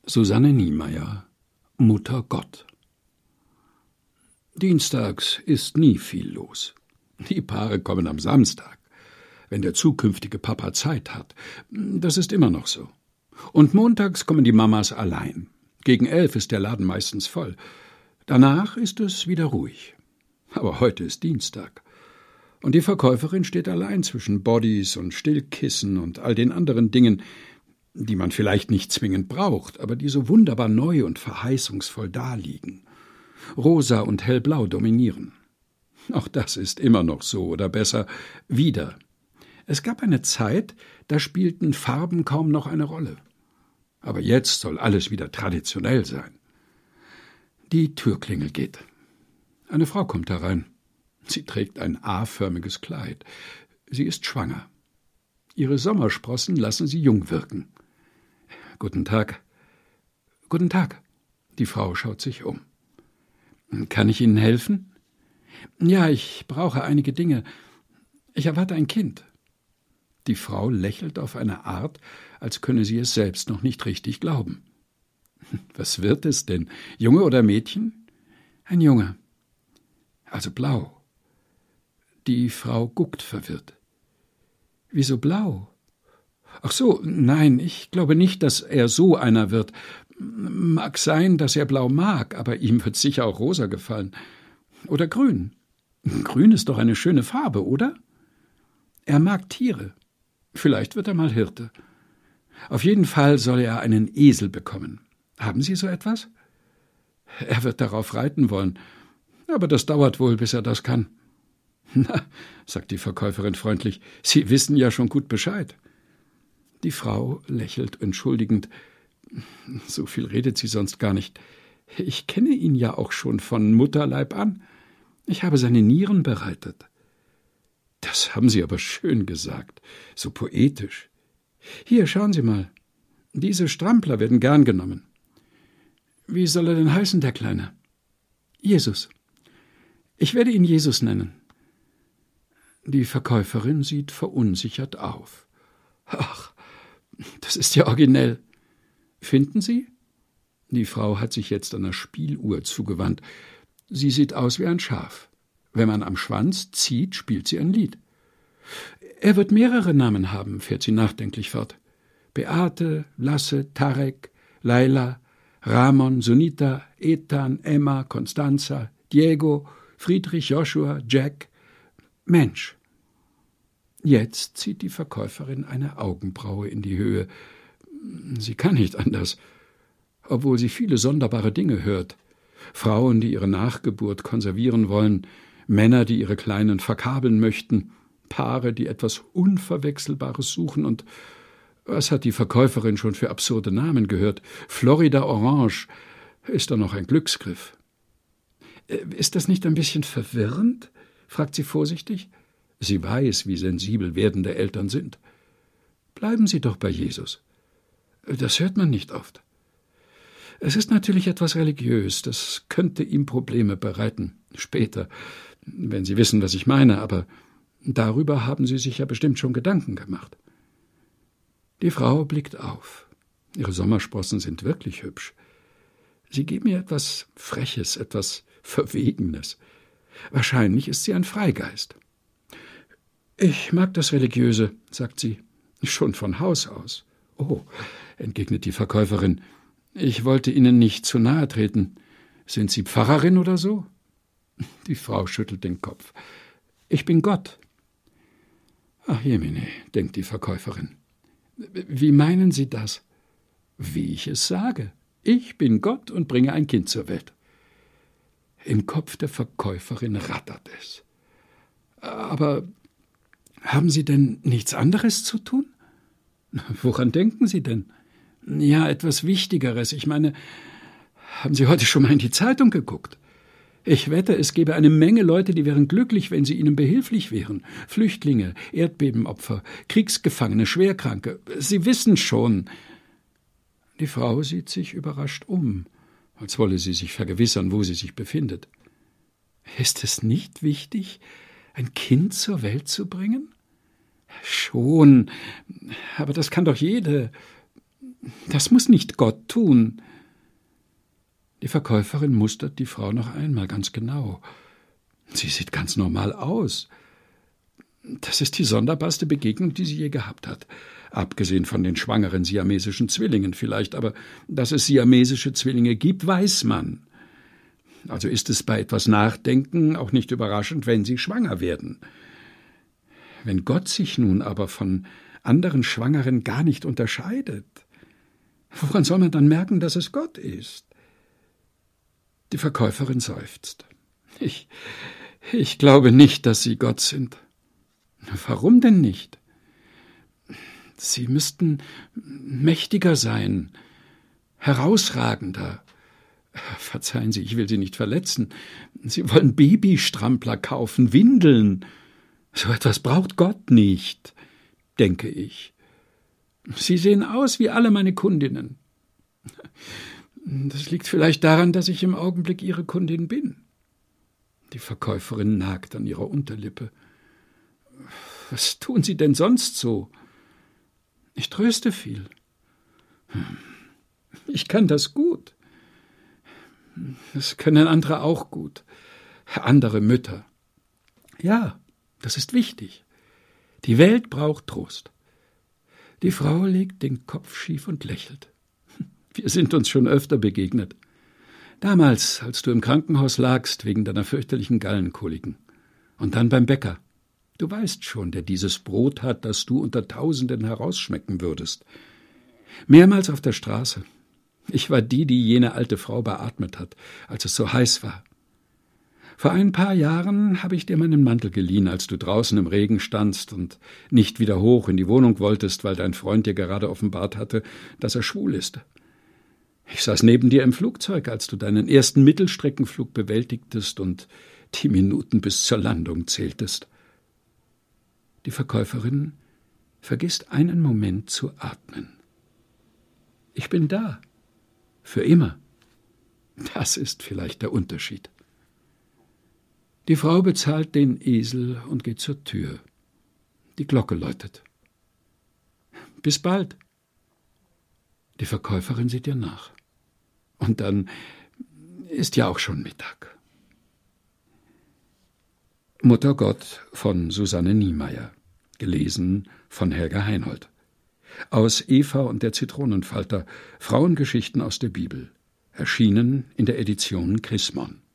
Susanne Niemeyer, Mutter Gott. Dienstags ist nie viel los. Die Paare kommen am Samstag, wenn der zukünftige Papa Zeit hat. Das ist immer noch so. Und montags kommen die Mamas allein. Gegen 11 ist der Laden meistens voll. Danach ist es wieder ruhig. Aber heute ist Dienstag. Und die Verkäuferin steht allein zwischen Bodies und Stillkissen und all den anderen Dingen, die man vielleicht nicht zwingend braucht, aber die so wunderbar neu und verheißungsvoll daliegen. Rosa und hellblau dominieren. Auch das ist immer noch so, oder besser, wieder. Es gab eine Zeit, da spielten Farben kaum noch eine Rolle. Aber jetzt soll alles wieder traditionell sein. Die Türklingel geht. Eine Frau kommt herein. Sie trägt ein A-förmiges Kleid. Sie ist schwanger. Ihre Sommersprossen lassen sie jung wirken. »Guten Tag.« »Guten Tag.« Die Frau schaut sich um. »Kann ich Ihnen helfen?« »Ja, ich brauche einige Dinge. Ich erwarte ein Kind.« Die Frau lächelt auf eine Art, als könne sie es selbst noch nicht richtig glauben. »Was wird es denn? Junge oder Mädchen?« »Ein Junge.« »Also blau.« Die Frau guckt verwirrt. »Wieso blau?« »Ach so, nein, ich glaube nicht, dass er so einer wird. Mag sein, dass er blau mag, aber ihm wird sicher auch rosa gefallen. Oder grün. Grün ist doch eine schöne Farbe, oder? Er mag Tiere. Vielleicht wird er mal Hirte. Auf jeden Fall soll er einen Esel bekommen. Haben Sie so etwas?« »Er wird darauf reiten wollen. Aber das dauert wohl, bis er das kann.« »Na«, sagt die Verkäuferin freundlich, »Sie wissen ja schon gut Bescheid.« Die Frau lächelt entschuldigend. »So viel redet sie sonst gar nicht. Ich kenne ihn ja auch schon von Mutterleib an. Ich habe seine Nieren bereitet.« »Das haben Sie aber schön gesagt, so poetisch. Hier, schauen Sie mal. Diese Strampler werden gern genommen.« »Wie soll er denn heißen, der Kleine?« »Jesus. Ich werde ihn Jesus nennen.« Die Verkäuferin sieht verunsichert auf. »Ach, das ist ja originell. Finden Sie?« Die Frau hat sich jetzt einer Spieluhr zugewandt. Sie sieht aus wie ein Schaf. Wenn man am Schwanz zieht, spielt sie ein Lied. »Er wird mehrere Namen haben«, fährt sie nachdenklich fort. »Beate, Lasse, Tarek, Laila, Ramon, Sunita, Ethan, Emma, Constanza, Diego, Friedrich, Joshua, Jack. Mensch!« Jetzt zieht die Verkäuferin eine Augenbraue in die Höhe. Sie kann nicht anders, obwohl sie viele sonderbare Dinge hört. Frauen, die ihre Nachgeburt konservieren wollen, Männer, die ihre Kleinen verkabeln möchten, Paare, die etwas Unverwechselbares suchen und was hat die Verkäuferin schon für absurde Namen gehört? Florida Orange ist doch noch ein Glücksgriff. »Ist das nicht ein bisschen verwirrend?« fragt sie vorsichtig. Sie weiß, wie sensibel werdende Eltern sind. »Bleiben Sie doch bei Jesus. Das hört man nicht oft. Es ist natürlich etwas religiös, das könnte ihm Probleme bereiten. Später, wenn Sie wissen, was ich meine, aber darüber haben Sie sich ja bestimmt schon Gedanken gemacht.« Die Frau blickt auf. Ihre Sommersprossen sind wirklich hübsch. Sie geben ihr etwas Freches, etwas Verwegenes. Wahrscheinlich ist sie ein Freigeist. »Ich mag das Religiöse«, sagt sie, »schon von Haus aus.« »Oh«, entgegnet die Verkäuferin, »ich wollte Ihnen nicht zu nahe treten. Sind Sie Pfarrerin oder so?« Die Frau schüttelt den Kopf. »Ich bin Gott.« »Ach jemine«, denkt die Verkäuferin. »Wie meinen Sie das?« »Wie ich es sage. Ich bin Gott und bringe ein Kind zur Welt.« Im Kopf der Verkäuferin rattert es. »Aber haben Sie denn nichts anderes zu tun?« »Woran denken Sie denn?« »Ja, etwas Wichtigeres. Ich meine, haben Sie heute schon mal in die Zeitung geguckt? Ich wette, es gäbe eine Menge Leute, die wären glücklich, wenn Sie ihnen behilflich wären. Flüchtlinge, Erdbebenopfer, Kriegsgefangene, Schwerkranke. Sie wissen schon.« Die Frau sieht sich überrascht um, als wolle sie sich vergewissern, wo sie sich befindet. »Ist es nicht wichtig, ein Kind zur Welt zu bringen?« »Schon, aber das kann doch jede.« Das muss nicht Gott tun. Die Verkäuferin mustert die Frau noch einmal ganz genau. Sie sieht ganz normal aus. Das ist die sonderbarste Begegnung, die sie je gehabt hat. Abgesehen von den schwangeren siamesischen Zwillingen vielleicht, aber dass es siamesische Zwillinge gibt, weiß man. Also ist es bei etwas Nachdenken auch nicht überraschend, wenn sie schwanger werden. Wenn Gott sich nun aber von anderen Schwangeren gar nicht unterscheidet, woran soll man dann merken, dass es Gott ist? Die Verkäuferin seufzt. Ich glaube nicht, dass Sie Gott sind. Warum denn nicht? Sie müssten mächtiger sein, herausragender. Verzeihen Sie, ich will Sie nicht verletzen. Sie wollen Babystrampler kaufen, Windeln. So etwas braucht Gott nicht, denke ich. Sie sehen aus wie alle meine Kundinnen. Das liegt vielleicht daran, dass ich im Augenblick Ihre Kundin bin. Die Verkäuferin nagt an ihrer Unterlippe. Was tun Sie denn sonst so? Ich tröste viel. Ich kann das gut. Das können andere auch gut. Andere Mütter. Ja, das ist wichtig. Die Welt braucht Trost. Die Frau legt den Kopf schief und lächelt. Wir sind uns schon öfter begegnet. Damals, als du im Krankenhaus lagst wegen deiner fürchterlichen Gallenkoliken. Und dann beim Bäcker. Du weißt schon, der dieses Brot hat, das du unter Tausenden herausschmecken würdest. Mehrmals auf der Straße. Ich war die jene alte Frau beatmet hat, als es so heiß war. Vor ein paar Jahren habe ich dir meinen Mantel geliehen, als du draußen im Regen standst und nicht wieder hoch in die Wohnung wolltest, weil dein Freund dir gerade offenbart hatte, dass er schwul ist. Ich saß neben dir im Flugzeug, als du deinen ersten Mittelstreckenflug bewältigtest und die Minuten bis zur Landung zähltest. Die Verkäuferin vergisst einen Moment zu atmen. Ich bin da. Für immer. Das ist vielleicht der Unterschied. Die Frau bezahlt den Esel und geht zur Tür. Die Glocke läutet. Bis bald. Die Verkäuferin sieht ihr nach. Und dann ist ja auch schon Mittag. Mutter Gott von Susanne Niemeyer. Gelesen von Helga Heinold. Aus Eva und der Zitronenfalter. Frauengeschichten aus der Bibel. Erschienen in der Edition Chrismon.